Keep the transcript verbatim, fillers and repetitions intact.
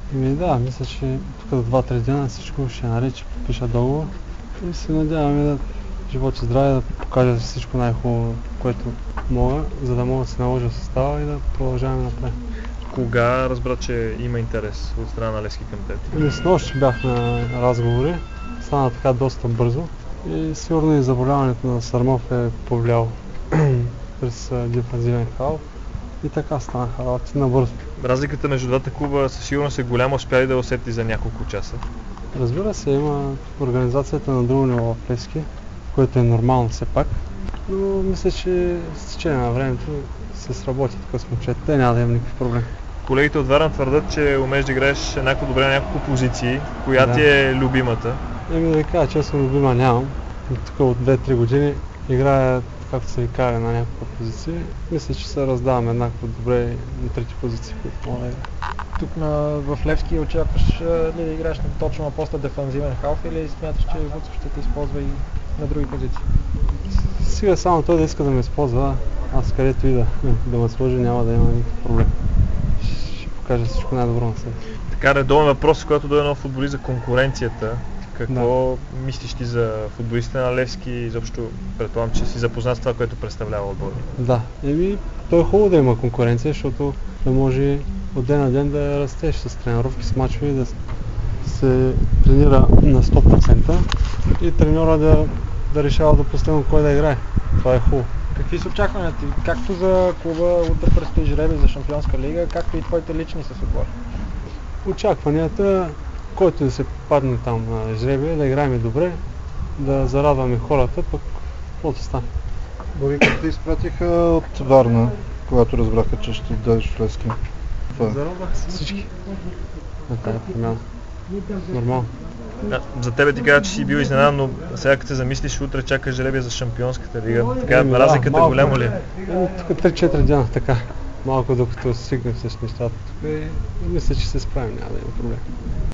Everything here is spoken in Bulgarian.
Ми да, мисля, че тук до два-три дена всичко ще нарече, подпиша договор и се надяваме да живот и здраве, да покажа всичко най-хубаво, което мога, за да мога да се наложа в състава и да продължаваме напред. Кога разбра, че има интерес от страна на Левски към теб? Ами с нощи бях на разговори, стана така доста бързо и сигурно и заболяването на Сърмов е повлияло през дифазивен хал и така станаха работи набързо. Разликата между двата клуба със сигурност е голяма, успя ли да усети за няколко часа? Разбира се, има организацията на друго ниво в Левски, което е нормално все пак, но мисля, че с течение на времето се сработи така с момчета, те няма да има никакъв проблем. Колегите от Варна твърдят, че умееш да играеш еднакво добре на няколко позиции. Коя Да. ти е любимата? Еми да ви кажа, честно, любима нямам. Тук от две-три години играя, както се ви кара, на няколко позиции. Мисля, че се раздавам еднакво добре на трети позиции, които мога да играя. Тук на, в Левски очакваш ли да играеш точно на поста дефанзивен халф или смяташ, че Вуцов ще те използва и на други позиции? Сега само той да иска да ме използва, аз където и да, да ме сложи, няма да има никакъв проблем. Ще покажа всичко най-добро на себе. Така, редовен въпрос, когато дойде нов футболист за конкуренцията. Какво да. мислиш ти за футболистите на Левски и изобщо предполагам, че си запознат с това, което представлява отборник? Да, еми то е хубаво да има конкуренция, защото да може от ден на ден да растеш с тренировки, с мачове и да се тренира на сто процента и треньора да, да решава да последно кой да играе. Това е хубаво. Какви са очакванията ти? Както за клуба утре предстои жребий за Шампионска лига, както и твоите лични с отбора? Очакванията, който да се падне там на жребия, да играем добре, да зарадваме хората, пък каквото стане. Борикът те изпратиха от Варна, когато разбраха, че ще дойдеш в Левски. Зарадвах се всички на тази промяна. Нормално. Да, за тебе ти каза, че си бил изненадан, но сега като се замислиш, утре чака жребия за Шампионската лига. Така, Еми, да, разликата малко. голяма ли е? Еми, тук три-четири дена така. Малко докато свикнем с нещата тук и мисля, че се справим, няма да има проблем.